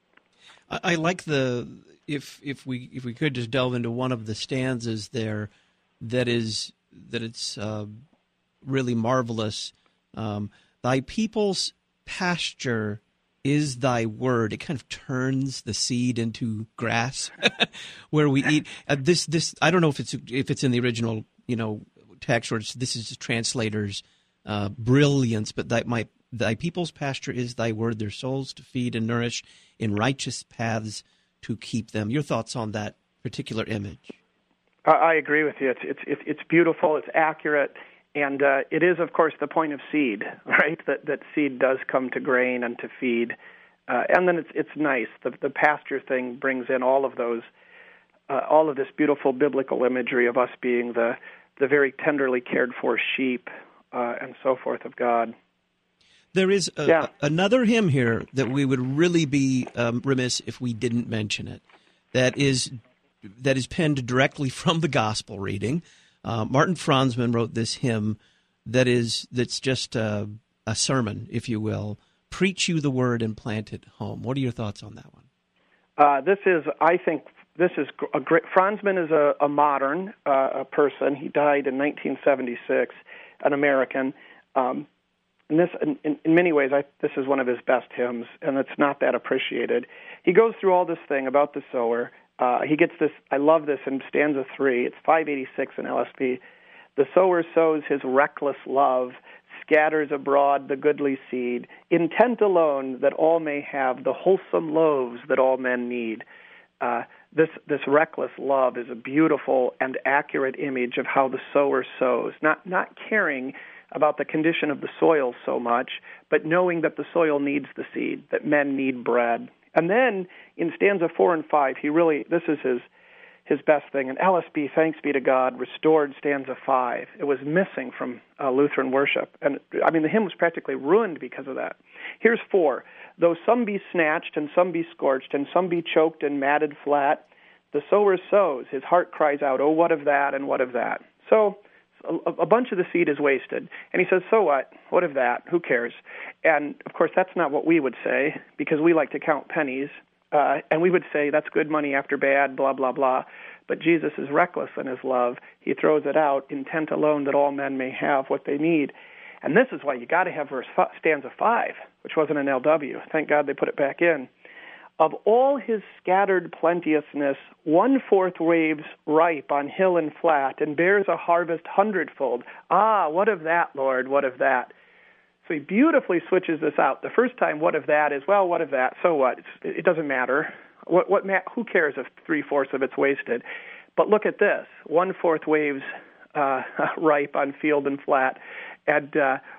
Speaker 1: I like if we could just delve into one of the stanzas there that it's really marvelous. Thy people's pasture is thy word. It kind of turns the seed into grass where we eat. This I don't know if it's in the original text or this is translator's brilliance, but thy people's pasture is thy word, their souls to feed and nourish, in righteous paths to keep them. Your thoughts on that particular image?
Speaker 2: I agree with you. It's beautiful. It's accurate. And it is, of course, the point of seed, right? That seed does come to grain and to feed, and then it's nice. The pasture thing brings in all of those, all of this beautiful biblical imagery of us being the very tenderly cared for sheep and so forth of God.
Speaker 1: There is another hymn here that we would really be remiss if we didn't mention it. That is penned directly from the gospel reading. Martin Franzmann wrote this hymn that's just a sermon, if you will. Preach you the word and plant it home. What are your thoughts on that one?
Speaker 2: I think this is a great. Franzmann is a modern person. He died in 1976, an American. And this, in many ways, this is one of his best hymns, and it's not that appreciated. He goes through all this thing about the sower. He gets this, I love this in stanza 3, it's 586 in LSP. The sower sows his reckless love, scatters abroad the goodly seed, intent alone that all may have the wholesome loaves that all men need. This reckless love is a beautiful and accurate image of how the sower sows, not caring about the condition of the soil so much, but knowing that the soil needs the seed, that men need bread. And then in stanza 4 and 5, this is his best thing. And LSB, thanks be to God, restored stanza 5. It was missing from Lutheran worship. And I mean, the hymn was practically ruined because of that. Here's 4. Though some be snatched and some be scorched and some be choked and matted flat, the sower sows, his heart cries out, oh, what of that and what of that? So a bunch of the seed is wasted. And he says, so what? What of that? Who cares? And, of course, that's not what we would say, because we like to count pennies. And we would say, that's good money after bad, blah, blah, blah. But Jesus is reckless in his love. He throws it out, intent alone that all men may have what they need. And this is why you got to have stanza 5, which wasn't an LW. Thank God they put it back in. Of all his scattered plenteousness, 1/4 waves ripe on hill and flat, and bears a harvest hundredfold. Ah, what of that, Lord, what of that? So he beautifully switches this out. The first time, what of that, is, well, what of that? So what? It doesn't matter. Who cares if 3/4 of it's wasted? But look at this: 1/4 waves ripe on field and flat, and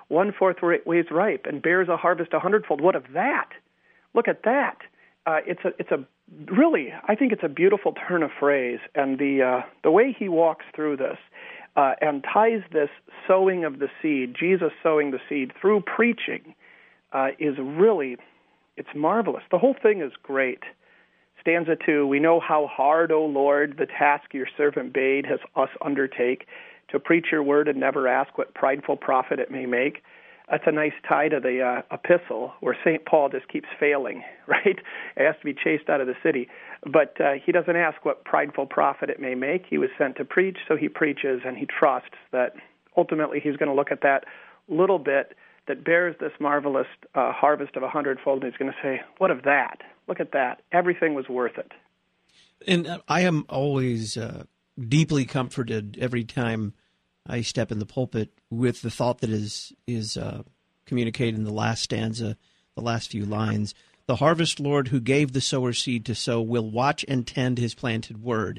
Speaker 2: 1/4 waves ripe, and bears a harvest 100-fold. What of that? Look at that. It's a really, I think it's a beautiful turn of phrase, and the way he walks through this and ties this sowing of the seed, Jesus sowing the seed, through preaching, is really, it's marvelous. The whole thing is great. Stanza 2, we know how hard, O Lord, the task your servant bade us undertake, to preach your word and never ask what prideful profit it may make. That's a nice tie to the epistle, where St. Paul just keeps failing, right? He has to be chased out of the city. But he doesn't ask what prideful profit it may make. He was sent to preach, so he preaches, and he trusts that ultimately he's going to look at that little bit that bears this marvelous harvest of 100-fold, and he's going to say, what of that? Look at that. Everything was worth it.
Speaker 1: And I am always deeply comforted every time I step in the pulpit with the thought that is communicated in the last stanza, the last few lines. The harvest Lord who gave the sower seed to sow will watch and tend his planted word.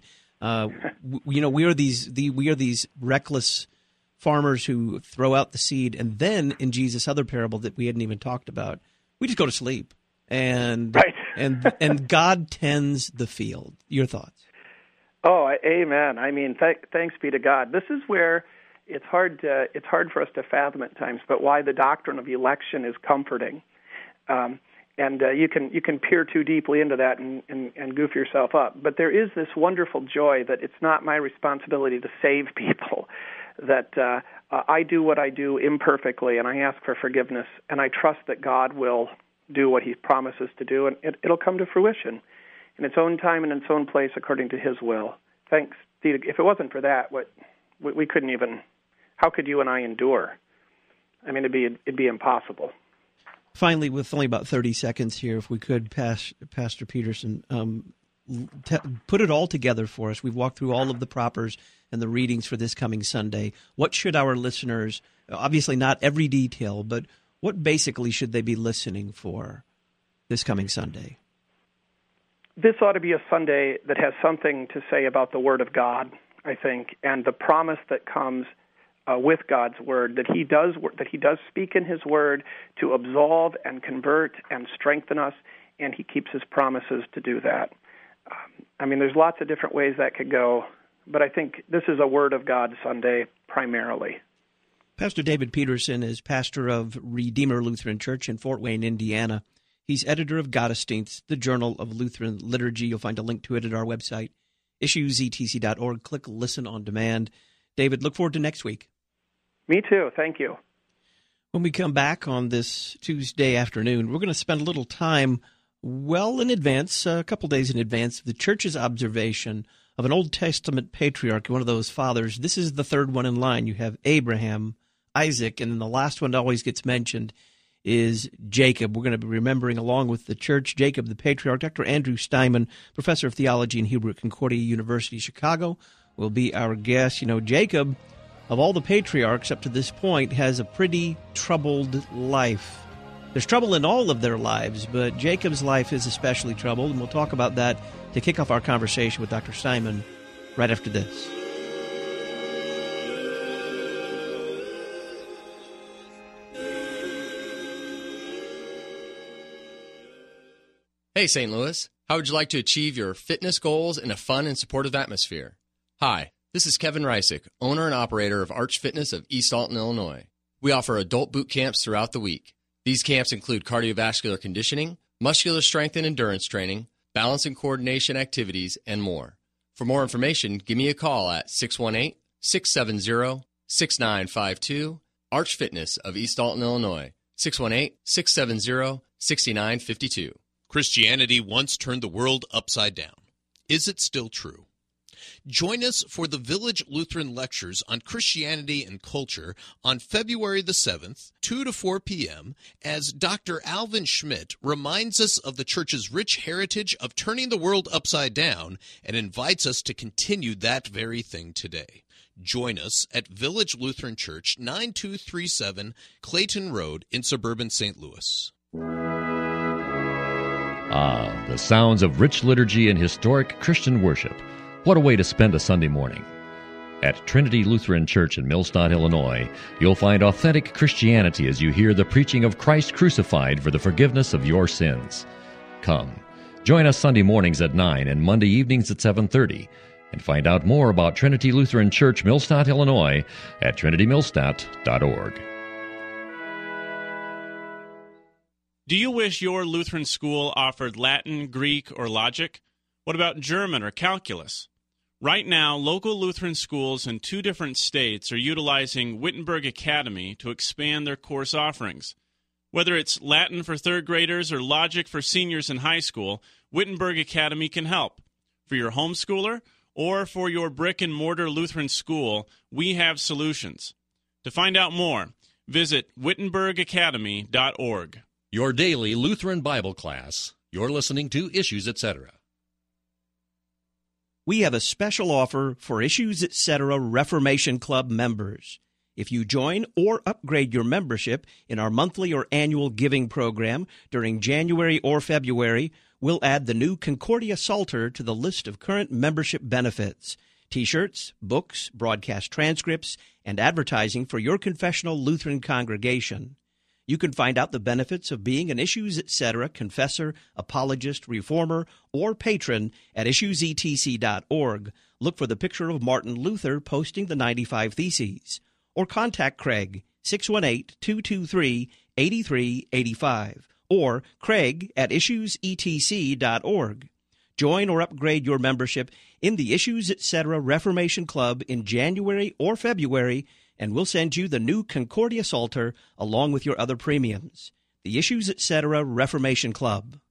Speaker 1: We are these reckless farmers who throw out the seed, and then in Jesus' other parable that we hadn't even talked about, we just go to sleep, and
Speaker 2: right.
Speaker 1: and God tends the field. Your thoughts?
Speaker 2: Oh, amen. I mean, thanks be to God. This is where it's hard for us to fathom at times, but why the doctrine of election is comforting. And you can peer too deeply into that and goof yourself up. But there is this wonderful joy that it's not my responsibility to save people, that I do what I do imperfectly, and I ask for forgiveness, and I trust that God will do what he promises to do, and it'll come to fruition in its own time and in its own place according to his will. Thanks. If it wasn't for that, we couldn't even, how could you and I endure? I mean, it'd be impossible.
Speaker 1: Finally, with only about 30 seconds here, if we could, Pastor Peterson, put it all together for us. We've walked through all of the propers and the readings for this coming Sunday. What should our listeners, obviously not every detail, but what basically should they be listening for this coming Sunday?
Speaker 2: This ought to be a Sunday that has something to say about the Word of God, I think, and the promise that comes with God's Word, that He does speak in His Word to absolve and convert and strengthen us, and He keeps His promises to do that. I mean, there's lots of different ways that could go, but I think this is a Word of God Sunday primarily.
Speaker 1: Pastor David Peterson is pastor of Redeemer Lutheran Church in Fort Wayne, Indiana. He's editor of Gottesdienst, the Journal of Lutheran Liturgy. You'll find a link to it at our website, issuesetc.org. Click Listen on Demand. David, look forward to next week.
Speaker 2: Me too. Thank you.
Speaker 1: When we come back on this Tuesday afternoon, we're going to spend a little time well in advance, a couple days in advance, of the Church's observation of an Old Testament patriarch, one of those fathers. This is the third one in line. You have Abraham, Isaac, and then the last one that always gets mentioned is Jacob. We're going to be remembering, along with the church, Jacob the patriarch. Dr. Andrew Steinman, professor of theology and Hebrew at Concordia University, Chicago, will be our guest. You know, Jacob, of all the patriarchs up to this point, has a pretty troubled life. There's trouble in all of their lives, but Jacob's life is especially troubled, and we'll talk about that to kick off our conversation with Dr. Steinman right after this.
Speaker 8: Hey, St. Louis. How would you like to achieve your fitness goals in a fun and supportive atmosphere? Hi, this is Kevin Reisick, owner and operator of Arch Fitness of East Alton, Illinois. We offer adult boot camps throughout the week. These camps include cardiovascular conditioning, muscular strength and endurance training, balance and coordination activities, and more. For more information, give me a call at 618-670-6952, Arch Fitness of East Alton, Illinois, 618-670-6952.
Speaker 9: Christianity once turned the world upside down. Is it still true? Join us for the Village Lutheran Lectures on Christianity and Culture on February the 7th, 2 to 4 p.m., as Dr. Alvin Schmidt reminds us of the Church's rich heritage of turning the world upside down and invites us to continue that very thing today. Join us at Village Lutheran Church, 9237 Clayton Road in suburban St. Louis.
Speaker 5: Ah, the sounds of rich liturgy and historic Christian worship. What a way to spend a Sunday morning. At Trinity Lutheran Church in Millstadt, Illinois, you'll find authentic Christianity as you hear the preaching of Christ crucified for the forgiveness of your sins. Come, join us Sunday mornings at 9 and Monday evenings at 7:30, and find out more about Trinity Lutheran Church, Millstadt, Illinois at trinitymillstadt.org.
Speaker 10: Do you wish your Lutheran school offered Latin, Greek, or logic? What about German or calculus? Right now, local Lutheran schools in 2 different states are utilizing Wittenberg Academy to expand their course offerings. Whether it's Latin for 3rd graders or logic for seniors in high school, Wittenberg Academy can help. For your homeschooler or for your brick-and-mortar Lutheran school, we have solutions. To find out more, visit wittenbergacademy.org.
Speaker 5: Your daily Lutheran Bible class. You're listening to Issues, Etc.
Speaker 1: We have a special offer for Issues Etc. Reformation Club members. If you join or upgrade your membership in our monthly or annual giving program during January or February, we'll add the new Concordia Psalter to the list of current membership benefits: T-shirts, books, broadcast transcripts, and advertising for your confessional Lutheran congregation. You can find out the benefits of being an Issues Etc. confessor, apologist, reformer, or patron at issuesetc.org. Look for the picture of Martin Luther posting the 95 Theses. Or contact Craig, 618-223-8385, or Craig at issuesetc.org. Join or upgrade your membership in the Issues Etc. Reformation Club in January or February, and we'll send you the new Concordia Psalter along with your other premiums. The Issues Etc. Reformation Club.